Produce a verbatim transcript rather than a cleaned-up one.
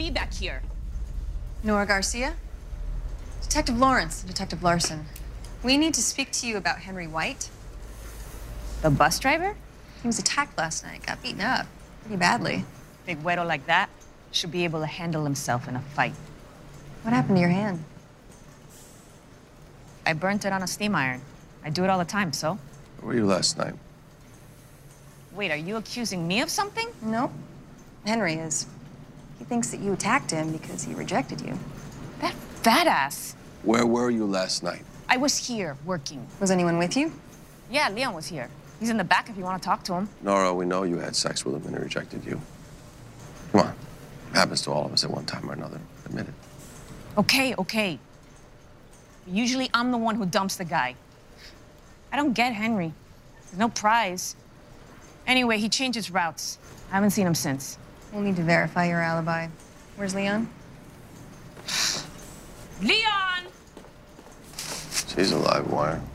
be back here? Nora Garcia? Detective Lawrence, Detective Larson. We need to speak to you about Henry White. The bus driver? He was attacked last night, got beaten up pretty badly. Big güero like that should be able to handle himself in a fight. What happened to your hand? I burnt it on a steam iron. I do it all the time, so? Where were you last night? Wait, are you accusing me of something? No. Henry is. He thinks that you attacked him because he rejected you. That fat ass. Where were you last night? I was here, working. Was anyone with you? Yeah, Leon was here. He's in the back if you want to talk to him. Nora, we know you had sex with him and he rejected you. Come on. It happens to all of us at one time or another. Admit it. Okay, okay. Usually I'm the one who dumps the guy. I don't get Henry. There's no prize. Anyway, he changed his routes. I haven't seen him since. We'll need to verify your alibi. Where's Leon? Leon! She's a live wire.